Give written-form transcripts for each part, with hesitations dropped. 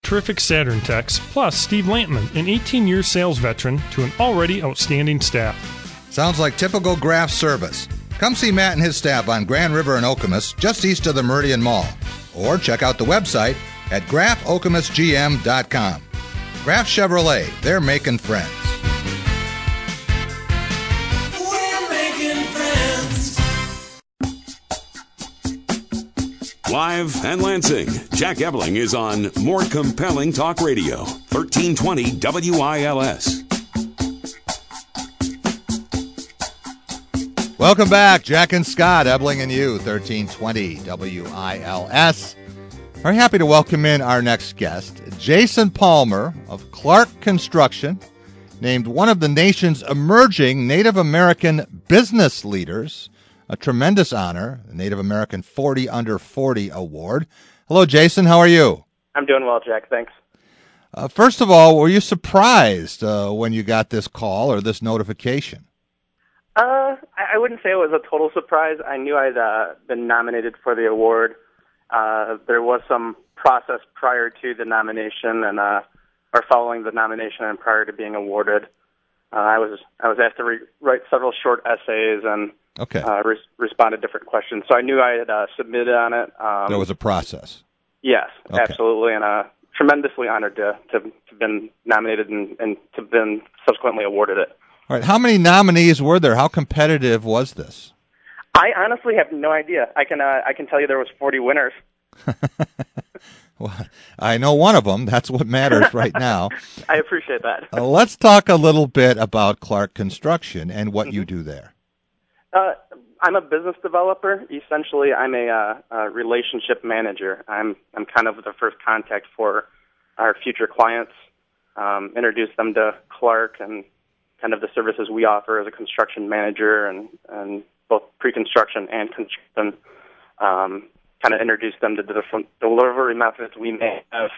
terrific Saturn techs, plus Steve Lampman, an 18-year sales veteran, to an already outstanding staff. Sounds like typical Graf service. Come see Matt and his staff on Grand River in Okemos, just east of the Meridian Mall. Or check out the website at grafokomosgm.com. Graf Chevrolet, they're making friends. We're making friends. Live and Lansing, Jack Ebling is on More Compelling Talk Radio, 1320 WILS. Welcome back, Jack and Scott, Ebling and you, 1320 WILS. Very happy to welcome in our next guest, Jason Palmer of Clark Construction, named one of the nation's emerging Native American business leaders. A tremendous honor, the Native American 40 Under 40 Award. Hello, Jason. How are you? I'm doing well, Jack. Thanks. First of all, were you surprised when you got this call or this notification? I wouldn't say it was a total surprise. I knew I'd been nominated for the award. There was some process prior to the nomination and or following the nomination and prior to being awarded. I was asked to write several short essays and respond to different questions. So I knew I had submitted on it. There was a process. Yes, absolutely, and tremendously honored to have been nominated and to have been subsequently awarded it. All right. How many nominees were there? How competitive was this? I honestly have no idea. I can tell you there was 40 winners. Well, I know one of them. That's what matters right now. I appreciate that. Let's talk a little bit about Clark Construction and what you do there. I'm a business developer. Essentially, I'm a relationship manager. I'm kind of the first contact for our future clients, introduce them to Clark and kind of the services we offer as a construction manager and both pre-construction and construction, kind of introduce them to the different delivery methods we may have,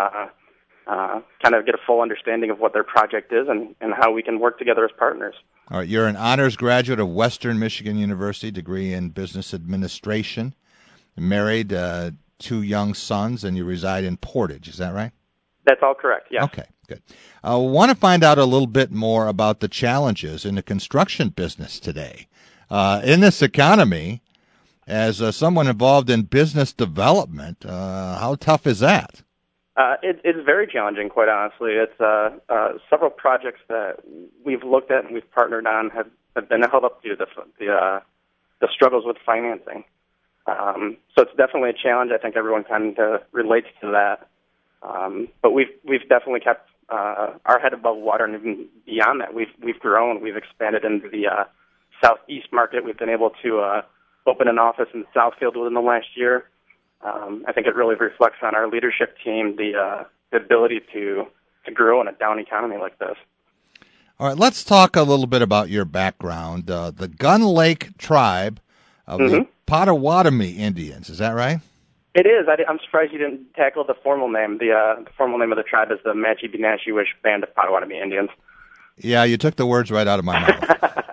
kind of get a full understanding of what their project is and how we can work together as partners. All right, you're an honors graduate of Western Michigan University, degree in business administration, married, 2 young sons, and you reside in Portage. Is that right? That's all correct, yes. Okay, good. I want to find out a little bit more about the challenges in the construction business today. In this economy, as someone involved in business development, how tough is that? It's very challenging, quite honestly. It's several projects that we've looked at and we've partnered on have been held up to the struggles with financing. So it's definitely a challenge. I think everyone kind of relates to that. But we've definitely kept our head above water, and even beyond that, we've grown. We've expanded into the southeast market. We've been able to open an office in Southfield within the last year. I think it really reflects on our leadership team the ability to grow in a down economy like this. All right, let's talk a little bit about your background. The Gun Lake tribe of the Potawatomi Indians, is that right? It is. I'm surprised you didn't tackle the formal name. The formal name of the tribe is the Matchi-Benashewish Band of Potawatomi Indians. Yeah, you took the words right out of my mouth.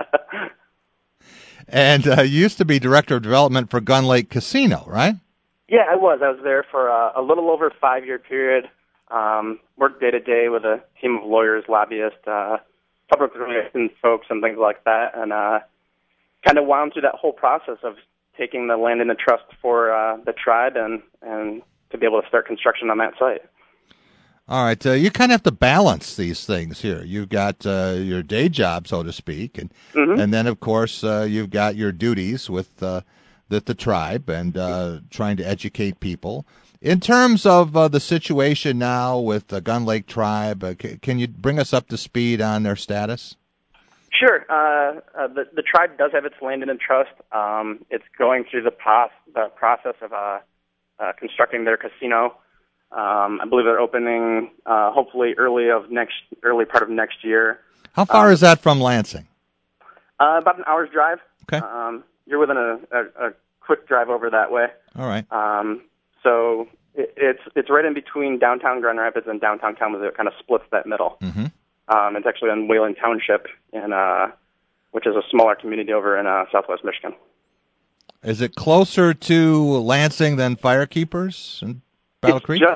And you used to be director of development for Gun Lake Casino, right? Yeah, I was. I was there for a little over a 5-year period. Worked day to day with a team of lawyers, lobbyists, public relations folks, and things like that, and kind of wound through that whole process of taking the land into trust for the tribe and to be able to start construction on that site. All right, you kind of have to balance these things here. You've got your day job, so to speak, and then, of course, you've got your duties with the tribe and trying to educate people. In terms of the situation now with the Gun Lake tribe, can you bring us up to speed on their status? Sure. The tribe does have its land in trust. It's going through the process of constructing their casino. I believe they're opening hopefully early part of next year. How far is that from Lansing? About an hour's drive. Okay. You're within a quick drive over that way. All right. So it's right in between downtown Grand Rapids and downtown Kalamazoo. It kind of splits that middle. Mm-hmm. It's actually in Wayland Township, which is a smaller community over in southwest Michigan. Is it closer to Lansing than Firekeepers and Battle Creek?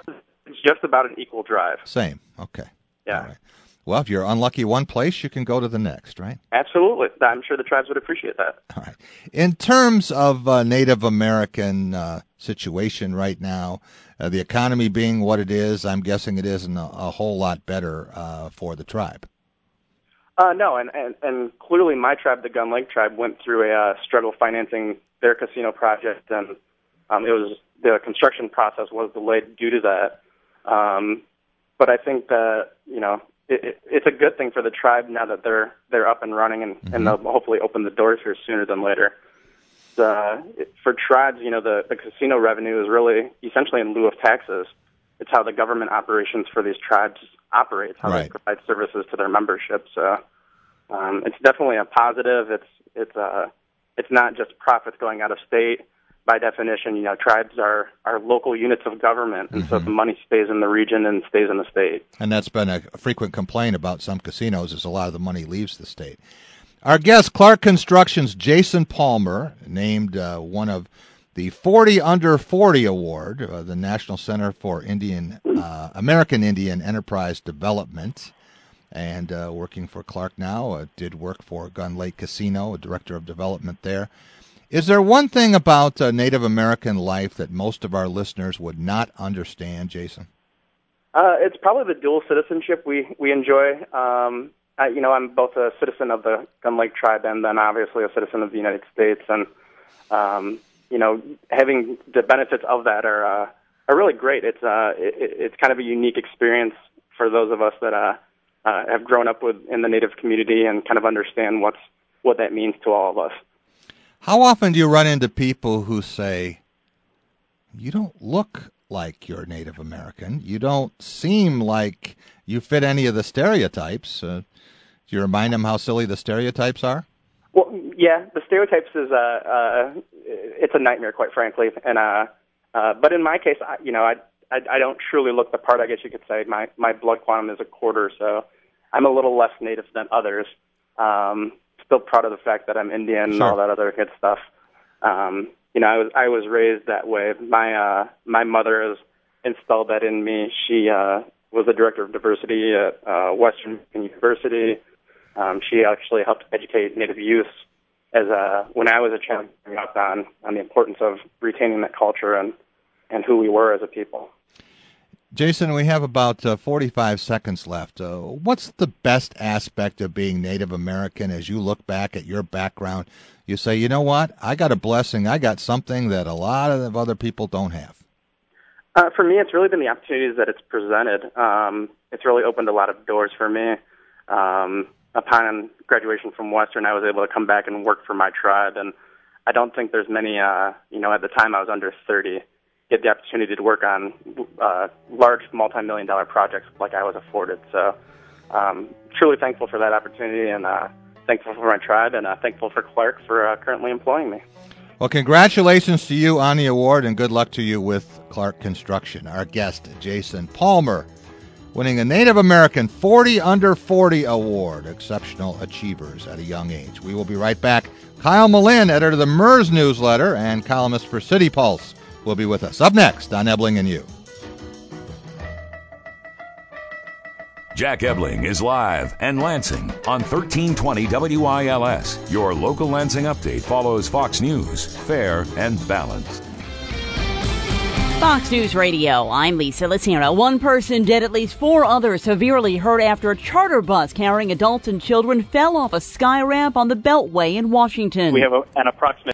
It's just about an equal drive. Same. Okay. Yeah. All right. Well, if you're unlucky one place, you can go to the next, right? Absolutely. I'm sure the tribes would appreciate that. All right. In terms of Native American situation right now, the economy being what it is, I'm guessing it isn't a whole lot better for the tribe. No, and clearly my tribe, the Gun Lake tribe, went through a struggle financing their casino project, and the construction process was delayed due to that. But I think that, it's a good thing for the tribe now that they're up and running, and they'll hopefully open the doors here sooner than later. For tribes, the casino revenue is really essentially in lieu of taxes. It's how the government operations for these tribes operates, how they provide services to their membership. So it's definitely a positive. It's not just profits going out of state. By definition, tribes are local units of government, and so the money stays in the region and stays in the state. And that's been a frequent complaint about some casinos, is a lot of the money leaves the state. Our guest, Clark Construction's Jason Palmer, named one of the 40 Under 40 Award, the National Center for American Indian Enterprise Development, and working for Clark now, did work for Gun Lake Casino, a director of development there. Is there one thing about Native American life that most of our listeners would not understand, Jason? It's probably the dual citizenship we enjoy. I'm both a citizen of the Gun Lake tribe and then obviously a citizen of the United States. And, having the benefits of that are really great. It's kind of a unique experience for those of us that have grown up in the Native community and kind of understand what that means to all of us. How often do you run into people who say, you don't look like you're Native American, you don't seem like you fit any of the stereotypes? Do you remind them how silly the stereotypes are? Well, yeah, the stereotypes is it's a nightmare, quite frankly. And but in my case, I don't truly look the part. I guess you could say my blood quantum is a quarter, so I'm a little less Native than others. Still proud of the fact that I'm Indian and all that other good stuff. I was raised that way. My mother has installed that in me. She was the director of diversity at Western University. She actually helped educate Native youth when I was a child, growing up on the importance of retaining that culture and who we were as a people. Jason, we have about 45 seconds left. What's the best aspect of being Native American as you look back at your background? You say, you know what? I got a blessing. I got something that a lot of other people don't have. For me, it's really been the opportunities that it's presented. It's really opened a lot of doors for me. Upon graduation from Western, I was able to come back and work for my tribe, and I don't think there's many, at the time I was under 30, get the opportunity to work on large multi-million-dollar projects like I was afforded. So truly thankful for that opportunity, and thankful for my tribe, and thankful for Clark for currently employing me. Well, congratulations to you on the award, and good luck to you with Clark Construction. Our guest, Jason Palmer, winning a Native American 40 Under 40 Award, Exceptional Achievers at a Young Age. We will be right back. Kyle Malin, editor of the MERS newsletter and columnist for City Pulse, will be with us. Up next on Ebling and You. Jack Ebling is live and Lansing on 1320 WILS. Your local Lansing update follows Fox News, fair and balanced. Fox News Radio, I'm Lisa Lacina. One person dead, at least 4 others severely hurt after a charter bus carrying adults and children fell off a sky ramp on the Beltway in Washington. We have an approximate